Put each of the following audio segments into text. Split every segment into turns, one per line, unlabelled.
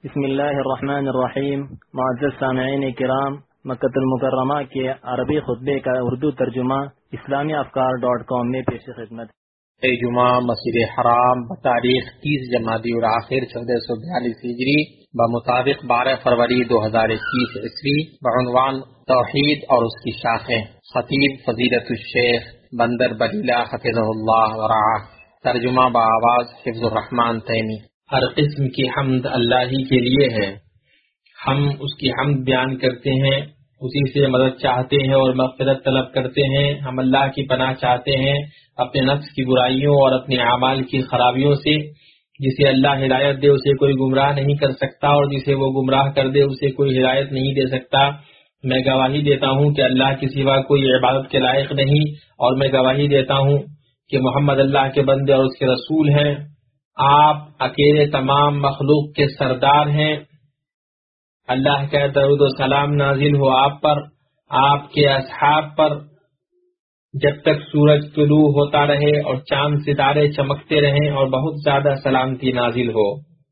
بسم اللہ الرحمن الرحیم۔ معزز سامعین کرام، مکۃ المکرمہ کے عربی خطبے کا اردو ترجمہ اسلامیافکار.com میں پیش خدمت۔
جمعہ مسجد حرام بتاریخ 30 جمادی الاخر 1442 ہجری بمطابق 12 فروری 2021 عیسوی بعنوان توحید اور اس کی شاخیں، خطیب فضیلت الشیخ بندر بلیلہ حفظہ اللہ ورعاہ۔ ترجمہ بآواز حفظ الرحمن تیمی۔ ہر قسم کی حمد اللہ ہی کے لیے ہے، ہم اس کی حمد بیان کرتے ہیں، اسی سے مدد چاہتے ہیں اور مغفرت طلب کرتے ہیں۔ ہم اللہ کی پناہ چاہتے ہیں اپنے نفس کی برائیوں اور اپنے اعمال کی خرابیوں سے۔ جسے اللہ ہدایت دے اسے کوئی گمراہ نہیں کر سکتا، اور جسے وہ گمراہ کر دے اسے کوئی ہدایت نہیں دے سکتا۔ میں گواہی دیتا ہوں کہ اللہ کے سوا کوئی عبادت کے لائق نہیں، اور میں گواہی دیتا ہوں کہ محمد اللہ کے بندے اور اس کے رسول ہیں۔ آپ اکیلے تمام مخلوق کے سردار ہیں۔ اللہ کا درود و سلام نازل ہو آپ پر، آپ کے اصحاب پر، جب تک سورج طلوع ہوتا رہے اور چاند ستارے چمکتے رہیں، اور بہت زیادہ سلامتی نازل ہو۔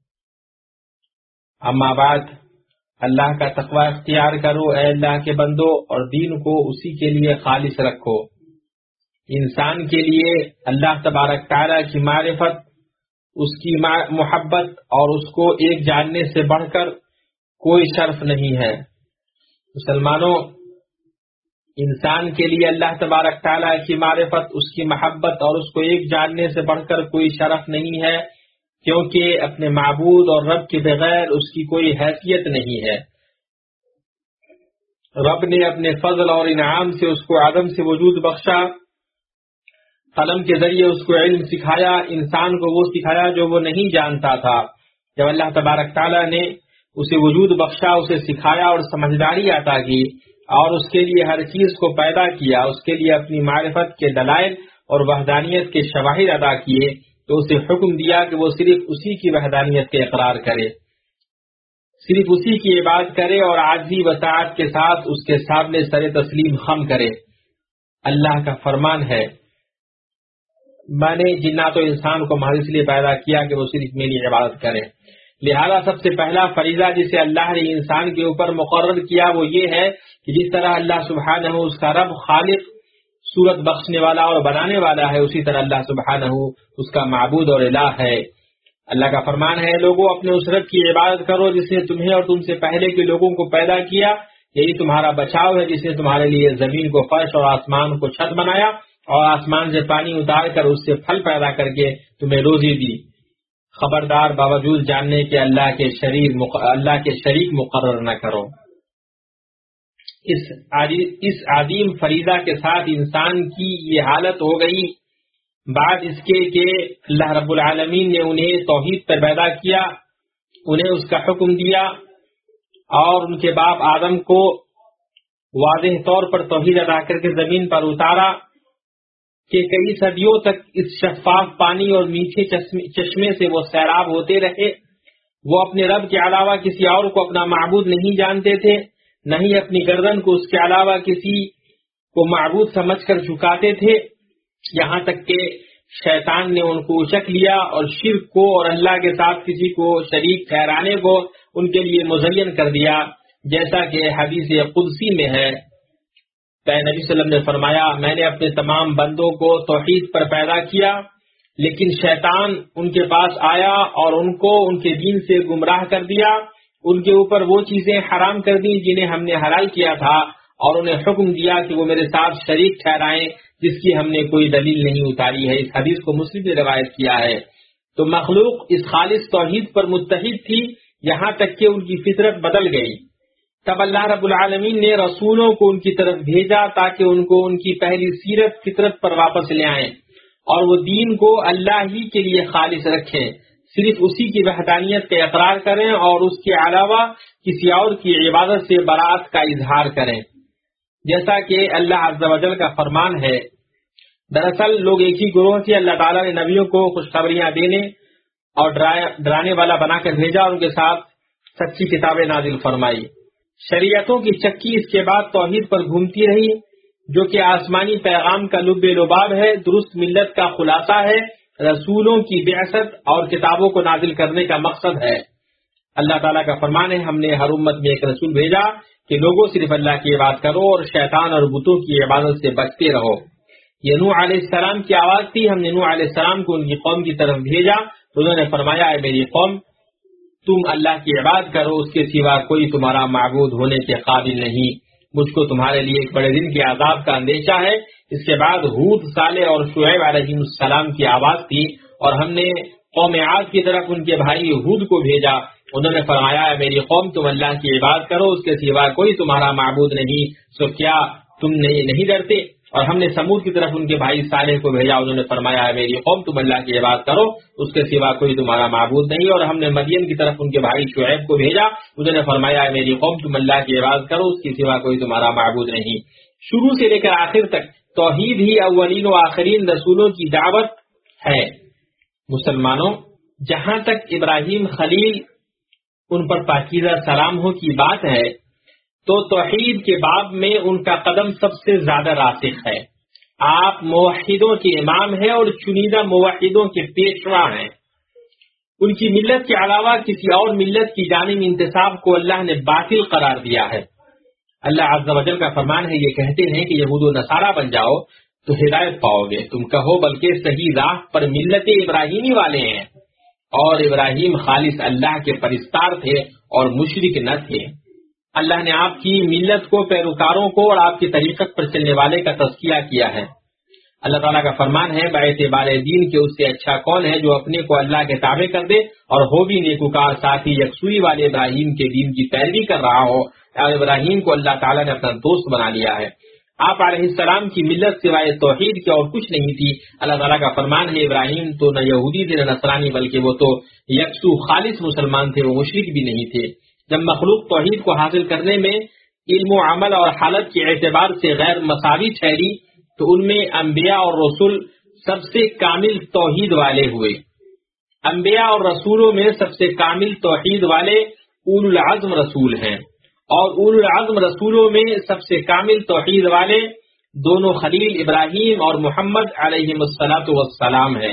اما بعد، اللہ کا تقوی اختیار کرو اے اللہ کے بندو، اور دین کو اسی کے لیے خالص رکھو۔ انسان کے لیے اللہ تبارک تعالیٰ کی معرفت، اس کی محبت اور اس کو ایک جاننے سے بڑھ کر کوئی شرف نہیں ہے۔ مسلمانوں، انسان کے لیے اللہ تبارک تعالیٰ کی معرفت، اس کی محبت اور اس کو ایک جاننے سے بڑھ کر کوئی شرف نہیں ہے، کیونکہ اپنے معبود اور رب کے بغیر اس کی کوئی حیثیت نہیں ہے۔ رب نے اپنے فضل اور انعام سے اس کو عدم سے وجود بخشا، قلم کے ذریعے اس کو علم سکھایا، انسان کو وہ سکھایا جو وہ نہیں جانتا تھا۔ جب اللہ تبارک تعالیٰ نے اسے وجود بخشا، اسے سکھایا اور سمجھداری عطا کی، اور اس کے لیے ہر چیز کو پیدا کیا، اس کے لیے اپنی معرفت کے دلائل اور وحدانیت کے شواہد ادا کیے، تو اسے حکم دیا کہ وہ صرف اسی کی وحدانیت کے اقرار کرے، صرف اسی کی عبادت کرے، اور عاجزی و طاعت کے ساتھ اس کے سامنے سر تسلیم خم کرے۔ اللہ کا فرمان ہے، میں نے جنات و انسان کو محض اس لیے پیدا کیا کہ وہ صرف میری عبادت کریں۔ لہذا سب سے پہلا فریضہ جسے اللہ نے انسان کے اوپر مقرر کیا وہ یہ ہے کہ جس طرح اللہ سبحانہ اس کا رب خالق، صورت بخشنے والا اور بنانے والا ہے، اسی طرح اللہ سبحانہ اس کا معبود اور الہ ہے۔ اللہ کا فرمان ہے، لوگوں اپنے اس رب کی عبادت کرو جس نے تمہیں اور تم سے پہلے کے لوگوں کو پیدا کیا۔ یہی تمہارا بچاؤ ہے، جس نے تمہارے لیے زمین کو فرش اور آسمان کو چھت بنایا، اور آسمان سے پانی اتار کر اس سے پھل پیدا کر کے تمہیں روزی دی۔ خبردار، باوجود جاننے کے اللہ کے شریک مقرر نہ کرو۔ اس عظیم فریضہ کے ساتھ انسان کی یہ حالت ہو گئی، بعد اس کے کہ اللہ رب العالمین نے انہیں توحید پر پیدا کیا، انہیں اس کا حکم دیا، اور ان کے باپ آدم کو واضح طور پر توحید ادا کر کے زمین پر اتارا کہ کئی صدیوں تک اس شفاف پانی اور میٹھے چشمے سے وہ سیراب ہوتے رہے۔ وہ اپنے رب کے علاوہ کسی اور کو اپنا معبود نہیں جانتے تھے، نہ ہی اپنی گردن کو اس کے علاوہ کسی کو معبود سمجھ کر جھکاتے تھے، یہاں تک کہ شیطان نے ان کو اچک لیا اور شرک کو اور اللہ کے ساتھ کسی کو شریک ٹھہرانے کو ان کے لیے مزین کر دیا، جیسا کہ حدیث قدسی میں ہے۔ نبی صلی اللہ علیہ وسلم نے فرمایا، میں نے اپنے تمام بندوں کو توحید پر پیدا کیا، لیکن شیطان ان کے پاس آیا اور ان کو ان کے دین سے گمراہ کر دیا، ان کے اوپر وہ چیزیں حرام کر دی جنہیں ہم نے حلال کیا تھا، اور انہیں حکم دیا کہ وہ میرے ساتھ شریک ٹھہرائیں جس کی ہم نے کوئی دلیل نہیں اتاری ہے۔ اس حدیث کو مسلم نے روایت کیا ہے۔ تو مخلوق اس خالص توحید پر متحد تھی، یہاں تک کہ ان کی فطرت بدل گئی۔ تب اللہ رب العالمین نے رسولوں کو ان کی طرف بھیجا تاکہ ان کو ان کی پہلی سیرت فطرت پر واپس لے آئیں، اور وہ دین کو اللہ ہی کے لیے خالص رکھیں، صرف اسی کی وحدانیت کا اقرار کریں، اور اس کے علاوہ کسی اور کی عبادت سے برات کا اظہار کریں، جیسا کہ اللہ عز و جل کا فرمان ہے۔ دراصل لوگ ایک ہی گروہ تھے، اللہ تعالیٰ نے نبیوں کو خوشخبریاں دینے اور ڈرانے والا بنا کر بھیجا، اور ان کے ساتھ سچی کتابیں نازل فرمائی۔ شریعتوں کی چکی اس کے بعد توحید پر گھومتی رہی، جو کہ آسمانی پیغام کا لب لباب ہے، درست ملت کا خلاصہ ہے، رسولوں کی بعثت اور کتابوں کو نازل کرنے کا مقصد ہے۔ اللہ تعالیٰ کا فرمان ہے ہم نے ہر امت میں ایک رسول بھیجا کہ لوگوں صرف اللہ کی عبادت کرو اور شیطان اور بتوں کی عبادت سے بچتے رہو. یہ نوح علیہ السلام کی آواز تھی. ہم نے نوح علیہ السلام کو ان کی قوم کی طرف بھیجا تو انہوں نے فرمایا اے میری قوم تم اللہ کی عبادت کرو، اس کے سوا کوئی تمہارا معبود ہونے کے قابل نہیں. مجھ کو تمہارے لیے ایک بڑے دن کے عذاب کا اندیشہ ہے. اس کے بعد ہود، صالح اور شعیب علیہ السلام کی آواز تھی اور ہم نے قوم عاد کی طرف ان کے بھائی ہود کو بھیجا. انہوں نے فرمایا اے میری قوم تم اللہ کی عبادت کرو، اس کے سوا کوئی تمہارا معبود نہیں، سو کیا تم نہیں ڈرتے؟ اور ہم نے سمود کی طرف ان کے بھائی صالح کو بھیجا. انہوں نے فرمایا اے میری قوم تم اللہ کی عبادت کرو، اس کے سوا کوئی تمہارا معبود نہیں. اور ہم نے مدین کی طرف ان کے بھائی شعیب کو بھیجا. انہوں نے فرمایا اے میری قوم تم اللہ کی عبادت کرو، اس کے سوا کوئی تمہارا معبود نہیں. شروع سے لے کر آخر تک توحید ہی اولین و آخرین رسولوں کی دعوت ہے. مسلمانوں، جہاں تک ابراہیم خلیل ان پر پاکیزہ سلام ہو کی بات ہے تو توحید کے باب میں ان کا قدم سب سے زیادہ راسخ ہے. آپ موحدوں کے امام ہیں اور چنیدہ موحدوں کے پیشوا ہیں. ان کی ملت کے علاوہ کسی اور ملت کی جانب انتساب کو اللہ نے باطل قرار دیا ہے. اللہ عز و جل کا فرمان ہے، یہ کہتے ہیں کہ یہود و نصارہ بن جاؤ تو ہدایت پاؤ گے. تم کہو بلکہ صحیح راہ پر ملت ابراہیمی والے ہیں، اور ابراہیم خالص اللہ کے پرستار تھے اور مشرک نہ تھے. اللہ نے آپ کی ملت کو، پیروکاروں کو اور آپ کی طریقت پر چلنے والے کا تذکیہ کیا ہے. اللہ تعالیٰ کا فرمان ہے باعتبار دین کے اس سے اچھا کون ہے جو اپنے کو اللہ کے تابع کر دے اور ہو بھی نیکوکار، ساتھ ہی یکسوئی والے ابراہیم کے دین کی پیروی کر رہا ہو. اور ابراہیم کو اللہ تعالیٰ نے اپنا دوست بنا لیا ہے. آپ علیہ السلام کی ملت سوائے توحید کے اور کچھ نہیں تھی. اللہ تعالیٰ کا فرمان ہے ابراہیم تو نہ یہودی تھے نہ نصرانی، بلکہ وہ تو یکسو خالص مسلمان تھے، وہ مشرک بھی نہیں تھے. جب مخلوق توحید کو حاصل کرنے میں علم و عمل اور حالت کے اعتبار سے غیر مساوی ٹھہری تو ان میں انبیاء اور رسول سب سے کامل توحید والے ہوئے. انبیاء اور رسولوں میں سب سے کامل توحید والے اولو العزم رسول ہیں، اور اولو العزم رسولوں میں سب سے کامل توحید والے دونوں خلیل ابراہیم اور محمد علیہ الصلاۃ والسلام ہیں.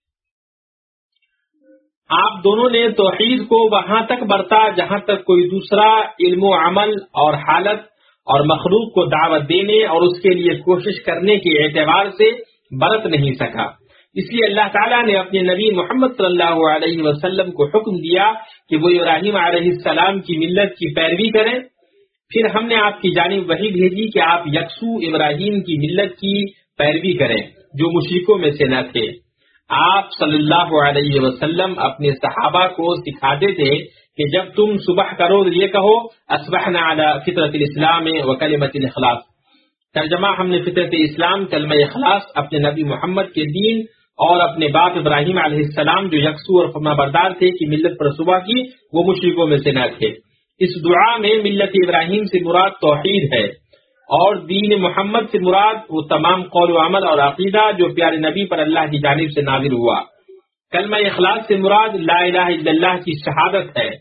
آپ دونوں نے توحید کو وہاں تک برتا جہاں تک کوئی دوسرا علم و عمل اور حالت اور مخلوق کو دعوت دینے اور اس کے لیے کوشش کرنے کے اعتبار سے برت نہیں سکا. اس لیے اللہ تعالیٰ نے اپنے نبی محمد صلی اللہ علیہ وسلم کو حکم دیا کہ وہ ابراہیم علیہ السلام کی ملت کی پیروی کریں. پھر ہم نے آپ کی جانب وحی بھیجی کہ آپ یکسو ابراہیم کی ملت کی پیروی کریں جو مشرکوں میں سے نہ تھے. آپ صلی اللہ علیہ وسلم اپنے صحابہ کو سکھاتے تھے کہ جب تم صبح کرو تو یہ کہو اصبحنا علی فطرت الاسلام و کلمۃ الاخلاص. ترجمہ، ہم نے فطرت اسلام کلمہ اخلاص اپنے نبی محمد کے دین اور اپنے باپ ابراہیم علیہ السلام جو یکسو اور فرما بردار تھے کی ملت پر صبح کی، وہ مشرکوں میں سے نہ تھے. اس دعا میں ملت ابراہیم سے مراد توحید ہے اور دین محمد سے مراد وہ تمام قول و عمل اور عقیدہ جو پیارے نبی پر اللہ کی جانب سے نازل ہوا. کلمہ اخلاص سے مراد لا الہ الا اللہ کی شہادت ہے،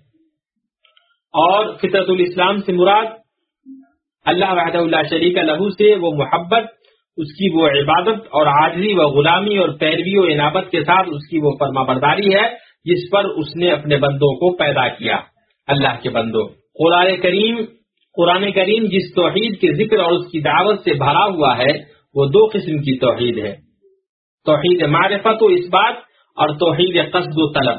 اور فطرت الاسلام سے مراد اللہ وحدہ لا شریک لہ سے وہ محبت، اس کی وہ عبادت اور عاجزی و غلامی اور پیروی و انابت کے ساتھ اس کی وہ فرما برداری ہے جس پر اس نے اپنے بندوں کو پیدا کیا. اللہ کے بندوں، قرآن کریم جس توحید کے ذکر اور اس کی دعوت سے بھرا ہوا ہے وہ دو قسم کی توحید ہے، توحید معرفت و اثبات اور توحید قصد و طلب.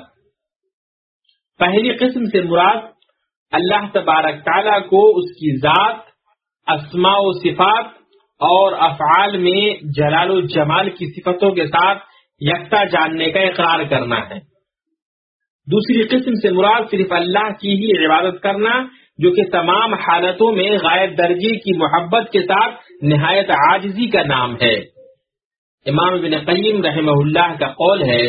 پہلی قسم سے مراد اللہ تبارک تعالیٰ کو اس کی ذات، اسماء و صفات اور افعال میں جلال و جمال کی صفتوں کے ساتھ یکتا جاننے کا اقرار کرنا ہے. دوسری قسم سے مراد صرف اللہ کی ہی عبادت کرنا جو کہ تمام حالتوں میں غائب درجے کی محبت کے ساتھ نہایت عاجزی کا نام ہے. امام ابن قیم رحمہ اللہ کا قول ہے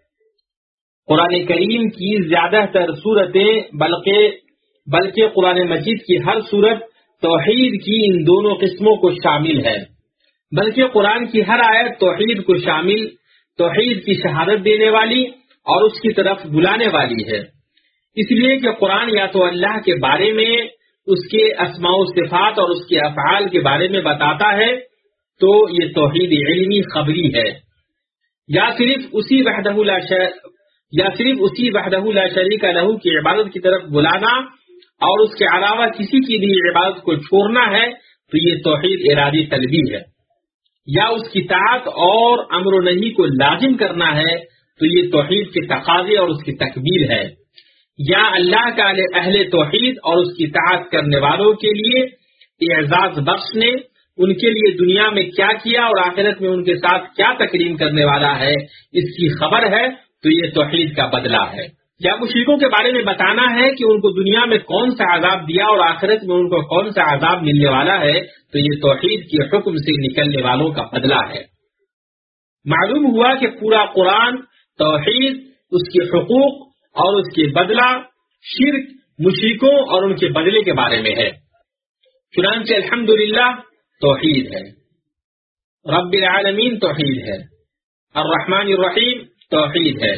قرآن کریم کی زیادہ تر صورتیں بلکہ قرآن مجید کی ہر صورت توحید کی ان دونوں قسموں کو شامل ہے، بلکہ قرآن کی ہر آیت توحید کو شامل، توحید کی شہادت دینے والی اور اس کی طرف بلانے والی ہے. اس لیے کہ قرآن یا تو اللہ کے بارے میں، اس کے اسماء و صفات اور اس کے افعال کے بارے میں بتاتا ہے تو یہ توحید علمی خبری ہے، یا صرف اسی یا صرف اسی وحدہ لا شریک لہ کی عبادت کی طرف بلانا اور اس کے علاوہ کسی کی بھی عبادت کو چھوڑنا ہے تو یہ توحید ارادی طلبی ہے، یا اس کی طاعت اور امر و نہی کو لازم کرنا ہے تو یہ توحید کے تقاضے اور اس کی تکمیل ہے، یا اللہ کا اہل توحید اور اس کی طاعت کرنے والوں کے لیے اعزاز بخشنے، ان کے لیے دنیا میں کیا کیا اور آخرت میں ان کے ساتھ کیا تکریم کرنے والا ہے اس کی خبر ہے تو یہ توحید کا بدلہ ہے، یا مشرکوں کے بارے میں بتانا ہے کہ ان کو دنیا میں کون سا عذاب دیا اور آخرت میں ان کو کون سا عذاب ملنے والا ہے تو یہ توحید کے حکم سے نکلنے والوں کا بدلہ ہے۔ معلوم ہوا کہ پورا قرآن توحید، اس کے حقوق اور اس کے بدلہ، شرک، مشرکوں اور ان کے بدلے کے بارے میں ہے۔ چنانچہ الحمدللہ توحید ہے، رب العالمین توحید ہے، الرحمن الرحیم توحید ہے،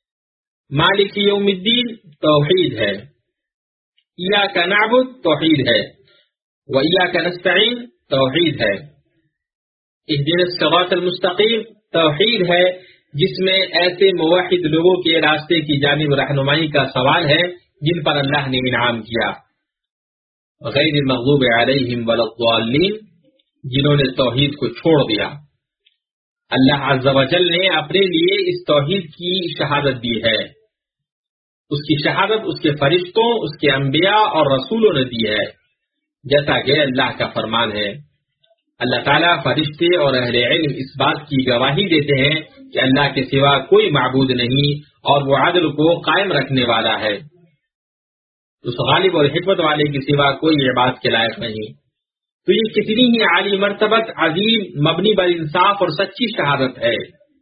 مالک یوم الدین توحید ہے، ایاک نعبد توحید ہے، و ایاک نستعین توحید ہے، اہدنا الصراط المستقیم توحید ہے، جس میں ایسے موحد لوگوں کے راستے کی جانب رہنمائی کا سوال ہے جن پر اللہ نے انعام کیا، غیر المغضوب علیہم ولا الضالین، جنہوں نے توحید کو چھوڑ دیا۔ اللہ عز و جل نے اپنے لیے اس توحید کی شہادت دی ہے، اس کی شہادت اس کے فرشتوں، اس کے انبیاء اور رسولوں نے دی ہے، جیسا کہ اللہ کا فرمان ہے۔ اللہ تعالیٰ، فرشتے اور اہل علم اس بات کی گواہی دیتے ہیں کہ اللہ کے سوا کوئی معبود نہیں اور وہ عدل کو قائم رکھنے والا ہے، اس غالب اور حکمت والے کے سوا کوئی عبادت کے لائق نہیں۔ تو یہ کتنی ہی عالی مرتبت، عظیم، مبنی بر انصاف اور سچی شہادت ہے،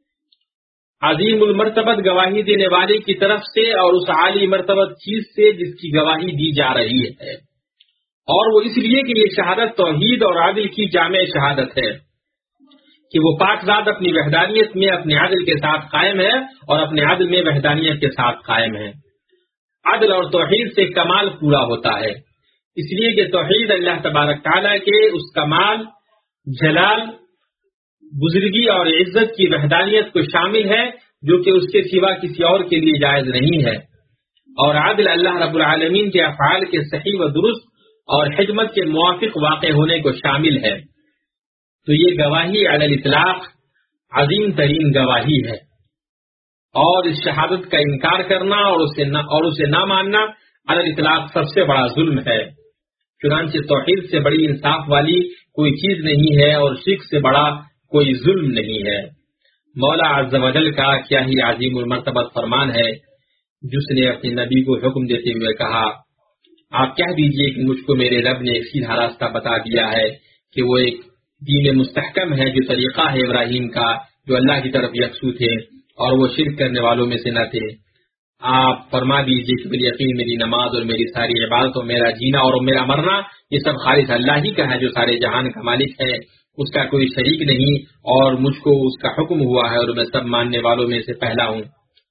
عظیم المرتبت گواہی دینے والے کی طرف سے اور اس عالی مرتبت چیز سے جس کی گواہی دی جا رہی ہے، اور وہ اس لیے کہ یہ شہادت توحید اور عدل کی جامع شہادت ہے کہ وہ پاک ذات اپنی وحدانیت میں اپنے عدل کے ساتھ قائم ہے اور اپنے عدل میں وحدانیت کے ساتھ قائم ہے۔ عدل اور توحید سے کمال پورا ہوتا ہے، اس لیے کہ توحید اللہ تبارک تعالیٰ کے اس کمال، جلال، بزرگی اور عزت کی وحدانیت کو شامل ہے جو کہ اس کے سوا کسی اور کے لیے جائز نہیں ہے، اور عدل اللہ رب العالمین کے افعال کے صحیح و درست اور حکمت کے موافق واقع ہونے کو شامل ہے۔ تو یہ گواہی علی الاطلاق عظیم ترین گواہی ہے، اور اس شہادت کا انکار کرنا اور اسے نہ ماننا علی الاطلاق سب سے بڑا ظلم ہے۔ چنانچہ توحید سے بڑی انصاف والی کوئی چیز نہیں ہے اور شرک سے بڑا کوئی ظلم نہیں ہے۔ مولا عز و جل کا کیا ہی عظیم المرتبت فرمان ہے جس نے اپنے نبی کو حکم دیتے ہوئے کہا، آپ کہہ دیجئے کہ مجھ کو میرے رب نے ایک سیدھا راستہ بتا دیا ہے کہ وہ ایک دین مستحکم ہے جو طریقہ ہے ابراہیم کا، جو اللہ کی طرف یکسو تھے اور وہ شرک کرنے والوں میں سے نہ تھے۔ آپ فرما دیجئے کہ بالیقین میری نماز اور میری ساری عبادت اور میرا جینا اور میرا مرنا یہ سب خالص اللہ ہی کا ہے جو سارے جہان کا مالک ہے، اس کا کوئی شریک نہیں، اور مجھ کو اس کا حکم ہوا ہے اور میں سب ماننے والوں میں سے پہلا ہوں۔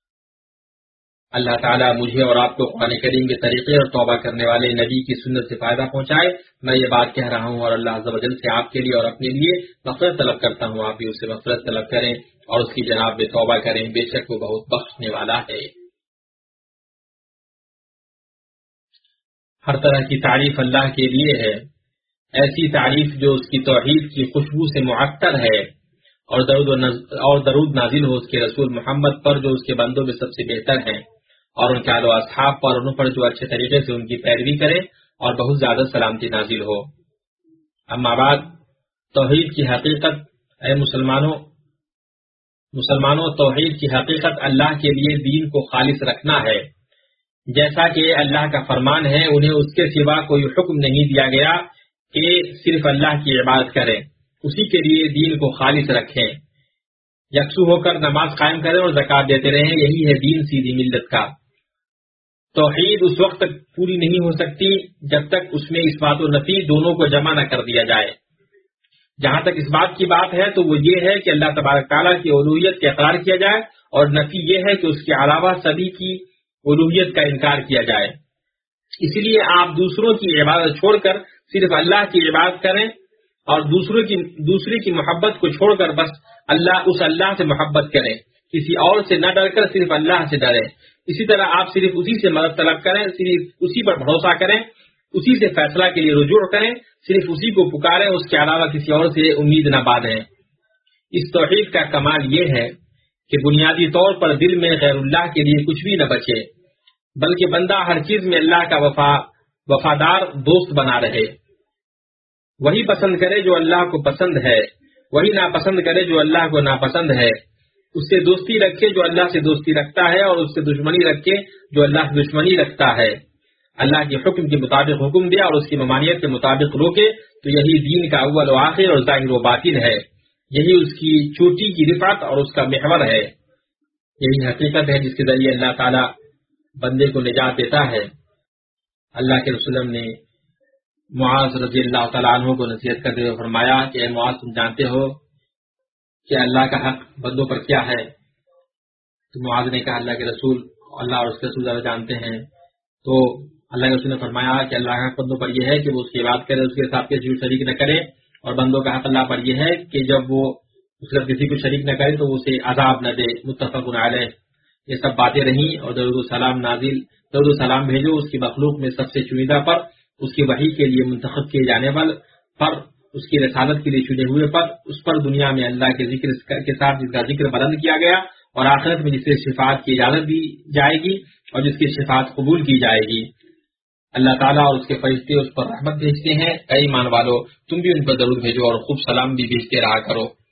اللہ تعالیٰ مجھے اور آپ کو قرآن کریم کے طریقے اور توبہ کرنے والے نبی کی سنت سے فائدہ پہنچائے۔ میں یہ بات کہہ رہا ہوں اور اللہ عز و جل سے آپ کے لیے اور اپنے لیے مغفرت طلب کرتا ہوں، آپ بھی اس سے مغفرت طلب کریں اور اس کی جناب میں توبہ کریں، بے شک وہ بہت بخشنے والا ہے۔ ہر طرح کی تعریف اللہ کے لیے ہے، ایسی تعریف جو اس کی توحید کی خوشبو سے معطر ہے، اور درود نازل ہو اس کے رسول محمد پر جو اس کے بندوں میں سب سے بہتر ہیں، اور ان کے آل و اصحاب پر، ان پر جو اچھے طریقے سے ان کی پیروی کرے، اور بہت زیادہ سلامتی نازل ہو۔ اما بعد، توحید کی حقیقت، اے مسلمانوں توحید کی حقیقت اللہ کے لیے دین کو خالص رکھنا ہے، جیسا کہ اللہ کا فرمان ہے انہیں اس کے سوا کوئی حکم نہیں دیا گیا کہ صرف اللہ کی عبادت کریں، اسی کے لیے دین کو خالص رکھیں، یکسو ہو کر نماز قائم کریں اور زکوٰۃ دیتے رہیں، یہی ہے دین سیدھی ملت کا۔ توحید اس وقت تک پوری نہیں ہو سکتی جب تک اس میں اثبات و نفی دونوں کو جمع نہ کر دیا جائے۔ جہاں تک اس بات کی بات ہے تو وہ یہ ہے کہ اللہ تبارک تعالیٰ کی الوہیت کا اقرار کیا جائے، اور نفی یہ ہے کہ اس کے علاوہ سبھی کی الوہیت کا انکار کیا جائے۔ اس لیے آپ دوسروں کی عبادت چھوڑ کر صرف اللہ کی عبادت کریں، اور دوسرے کی محبت کو چھوڑ کر بس اللہ سے محبت کریں، کسی اور سے نہ ڈر کر صرف اللہ سے ڈریں. اسی طرح آپ صرف اسی سے مدد طلب کریں، صرف اسی پر بھروسہ کریں، اسی سے فیصلہ کے لیے رجوع کریں، صرف اسی کو پکاریں، اس کے علاوہ کسی اور سے امید نہ باندھیں. اس توحید کا کمال یہ ہے کہ بنیادی طور پر دل میں غیر اللہ کے لیے کچھ بھی نہ بچے، بلکہ بندہ ہر چیز میں اللہ کا وفادار دوست بنا رہے. وہی پسند کرے جو اللہ کو پسند ہے، وہی ناپسند کرے جو اللہ کو ناپسند ہے. اس سے دوستی رکھے جو اللہ سے دوستی رکھتا ہے، اور اس سے دشمنی رکھے جو اللہ سے دشمنی رکھتا ہے. اللہ کے حکم کے مطابق حکم دے اور اس کی ممانعت کے مطابق روکے، تو یہی دین کا اول و آخر اور ظاہر و باطن ہے. یہی اس کی چوٹی کی رفعت اور اس کا محور ہے. یہی حقیقت ہے جس کے ذریعے اللہ تعالی بندے کو نجات دیتا ہے. اللہ کے رسول نے معاذ رضی اللہ تعالیٰ عنہ کو نصیحت کرتے ہوئے فرمایا کہ اے معاذ، تم جانتے ہو کہ اللہ کا حق بندوں پر کیا ہے؟ تو معاذ نے کہا اللہ کے رسول، اللہ اور اس کے رسول زیادہ جانتے ہیں. تو اللہ کے رسول نے فرمایا کہ اللہ کا حق بندوں پر یہ ہے کہ وہ اس کی عبادت کرے، اس کے ساتھ کسی شریک نہ کرے، اور بندوں کا حق اللہ پر یہ ہے کہ جب وہ اس کے کسی کو شریک نہ کرے تو اسے عذاب نہ دے. متفق علیہ. یہ سب باتیں رہیں، اور درود و سلام بھیجو اس کی مخلوق میں سب سے چنیدہ پر، اس کی وحی کے لیے منتخب کیے جانے پر، اس کی رسالت کے لیے چنے ہوئے پر، اس پر دنیا میں اللہ کے ذکر کے ساتھ جس کا ذکر بلند کیا گیا، اور آخرت میں جس سے شفاعت کی اجازت دی جائے گی اور جس کی شفاعت قبول کی جائے گی. اللہ تعالیٰ اور اس کے فرشتے اس پر رحمت بھیجتے ہیں. اے ایمان والو، تم بھی ان پر درود بھیجو اور خوب سلام بھی بھیجتے رہا کرو.